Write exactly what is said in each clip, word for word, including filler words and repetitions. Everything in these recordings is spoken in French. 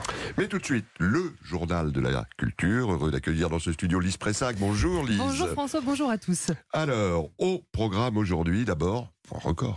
Mais tout de suite, le journal de la culture. Heureux d'accueillir dans ce studio Lise Pressac. Bonjour Lise. Bonjour François, bonjour à tous. Alors, au programme aujourd'hui, d'abord, point record.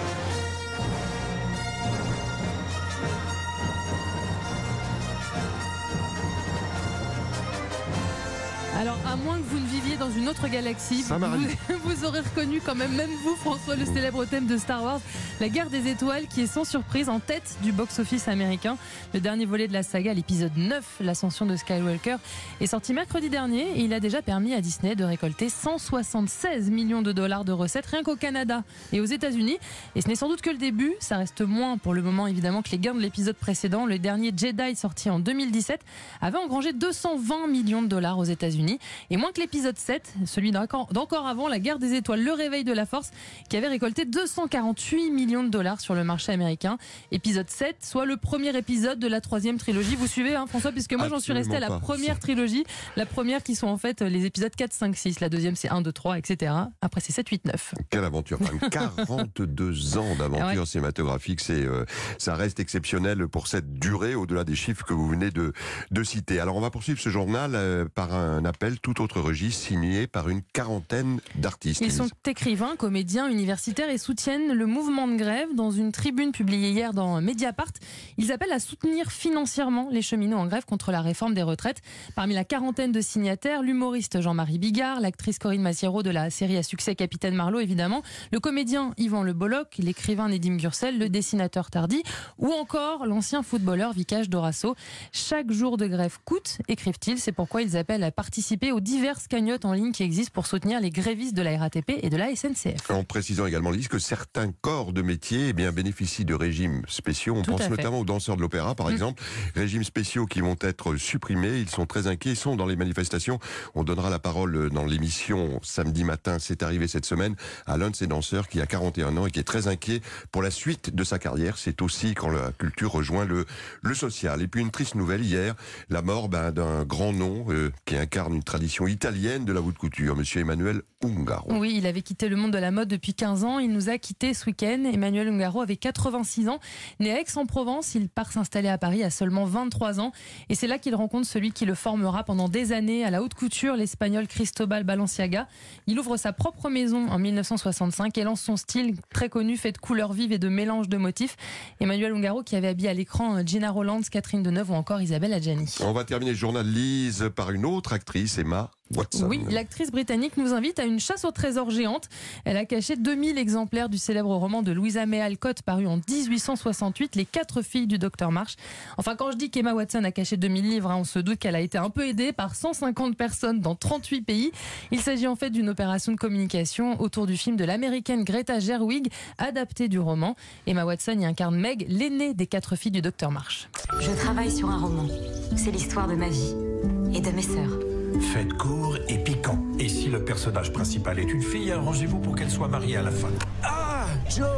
Alors, à moins que vous ne viviez dans une autre galaxie, Ça vous, m'arrive. vous aurez reconnu quand même, même vous François, le célèbre thème de Star Wars, la guerre des étoiles, qui est sans surprise en tête du box-office américain. Le dernier volet de la saga, l'épisode neuf, l'ascension de Skywalker, est sorti mercredi dernier et il a déjà permis à Disney de récolter cent soixante-seize millions de dollars de recettes rien qu'au Canada et aux États-Unis. Et ce n'est sans doute que le début, ça reste moins pour le moment évidemment que les gains de l'épisode précédent. Le dernier Jedi, sorti en deux mille dix-sept, avait engrangé deux cent vingt millions de dollars aux États-Unis. Et moins que l'épisode sept, celui d'encore, d'encore avant, la guerre des étoiles, le réveil de la force, qui avait récolté deux cent quarante-huit millions de dollars sur le marché américain. Épisode sept, soit le premier épisode de la troisième trilogie. Vous suivez, hein, François, puisque moi j'en suis restée à la Absolument pas. première trilogie. La première qui sont en fait les épisodes quatre, cinq, six. La deuxième c'est un, deux, trois, et cetera. Après c'est sept, huit, neuf. Quelle aventure, quand même. quarante-deux ans d'aventure Ah ouais. cinématographique, c'est, euh, ça reste exceptionnel pour cette durée, au-delà des chiffres que vous venez de, de citer. Alors on va poursuivre ce journal euh, par un appel tout autre registre, signé par une quarantaine d'artistes. Ils sont écrivains, comédiens, universitaires et soutiennent le mouvement de grève. Dans une tribune publiée hier dans Mediapart, ils appellent à soutenir financièrement les cheminots en grève contre la réforme des retraites. Parmi la quarantaine de signataires, l'humoriste Jean-Marie Bigard, l'actrice Corinne Massiero de la série à succès Capitaine Marlowe évidemment, le comédien Yvan Le Bolloc, l'écrivain Nedim Gursel, le dessinateur Tardy ou encore l'ancien footballeur Vicage Dorasso. Chaque jour de grève coûte, écrivent-ils, c'est pourquoi ils appellent à participer aux diverses cagnottes en ligne qui existent pour soutenir les grévistes de la R A T P et de la S N C F. En précisant également, Lise, que certains corps de métier eh bien, bénéficient de régimes spéciaux. On Tout pense à fait. notamment aux danseurs de l'opéra, par Mmh. exemple. Régimes spéciaux qui vont être supprimés. Ils sont très inquiets, ils sont dans les manifestations. On donnera la parole dans l'émission samedi matin, c'est arrivé cette semaine, à l'un de ces danseurs qui a quarante et un ans et qui est très inquiet pour la suite de sa carrière. C'est aussi quand la culture rejoint le, le social. Et puis une triste nouvelle hier, la mort ben, d'un grand nom euh, qui incarne une tradition italienne de la haute couture, monsieur Emmanuel Ungaro. Oui, il avait quitté le monde de la mode depuis quinze ans. Il nous a quittés ce week-end. Emmanuel Ungaro avait quatre-vingt-six ans. Né à Aix-en-Provence, il part s'installer à Paris à seulement vingt-trois ans. Et c'est là qu'il rencontre celui qui le formera pendant des années à la haute couture, l'espagnol Cristobal Balenciaga. Il ouvre sa propre maison en mille neuf cent soixante-cinq et lance son style très connu, fait de couleurs vives et de mélange de motifs. Emmanuel Ungaro qui avait habillé à l'écran Gina Rolands, Catherine Deneuve ou encore Isabelle Adjani. On va terminer le journal Lise par une autre actrice, Emma Watson. Oui, l'actrice britannique nous invite à une chasse au trésor géante. Elle a caché deux mille exemplaires du célèbre roman de Louisa May Alcott paru en dix-huit cent soixante-huit, Les quatre filles du docteur March. Enfin, quand je dis qu'Emma Watson a caché deux mille livres, hein, on se doute qu'elle a été un peu aidée par cent cinquante personnes dans trente-huit pays. Il s'agit en fait d'une opération de communication autour du film de l'américaine Greta Gerwig, adapté du roman. Emma Watson y incarne Meg, l'aînée des quatre filles du docteur March. Je travaille sur un roman. C'est l'histoire de ma vie et de mes sœurs. Faites court et piquant. Et si le personnage principal est une fille, arrangez-vous pour qu'elle soit mariée à la fin. Ah, Joe!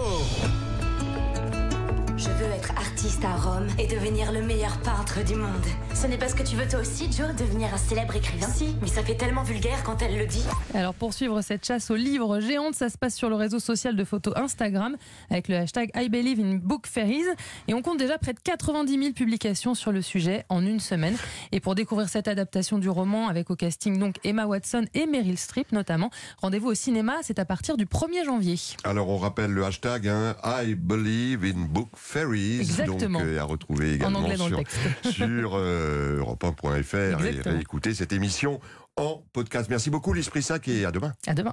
Je veux être artiste à Rome et devenir le meilleur peintre du monde. Ce n'est pas ce que tu veux toi aussi, Joe, devenir un célèbre écrivain? Si, mais ça fait tellement vulgaire quand elle le dit. Alors pour suivre cette chasse aux livres géantes, ça se passe sur le réseau social de photos Instagram avec le hashtag I Believe in Book Fairies et on compte déjà près de quatre-vingt-dix mille publications sur le sujet en une semaine. Et pour découvrir cette adaptation du roman avec au casting donc Emma Watson et Meryl Streep notamment, rendez-vous au cinéma, c'est à partir du premier janvier. Alors on rappelle le hashtag hein, I Believe in Book Fairies. Exactement. Donc euh, à retrouver également En anglais dans sur, le texte. sur euh, europe un point F R et Exactement. réécouter cette émission en podcast. Merci beaucoup Lise Pressac et à demain. À demain.